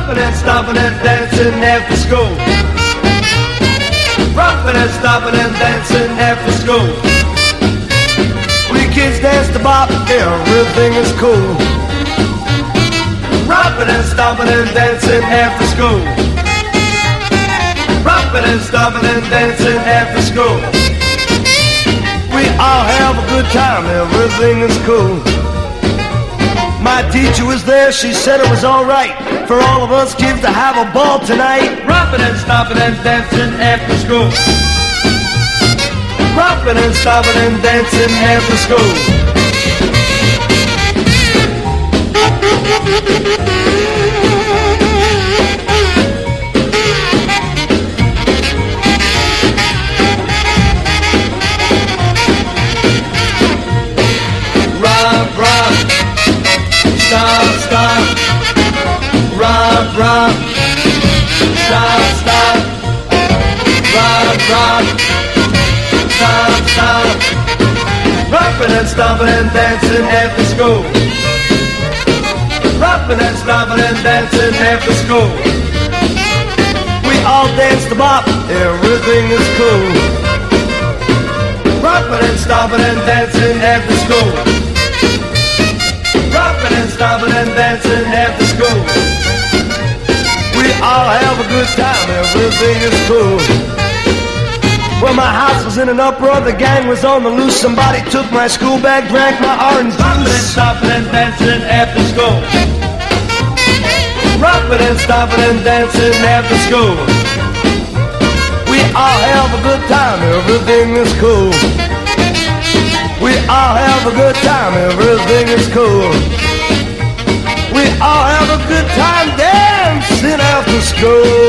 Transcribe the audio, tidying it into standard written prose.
Romping and stomping and dancing after school. Romping and stomping and dancing after school. We kids dance the bop, everything is cool. Romping and stomping and dancing after school. Romping and stomping and dancing after school. We all have a good time, everything is cool. My teacher was there, she said it was alright for all of us kids to have a ball tonight. Romping and stomping and dancing after school. Romping and stomping and dancing after school. Romp, romp, stomp, stomp. Romp, romp, stomp, stomp. Romp, romp, stomp, stomp. Romping and stomping and dancing after school. Romping and stomping and dancing after school. We all dance the bop, everything is cool. Romping and stomping and dancing after school. Romping and stomping and dancing after school. We all have a good time, everything is cool. Well, my house was in an uproar, the gang was on the loose. Somebody took my school bag, drank my orange juice. Romping and stomping and dancing after school. Romping and stomping and dancing after school. We all have a good time, everything is cool. We all have a good time, everything is cool. We all have a good time dancing after school.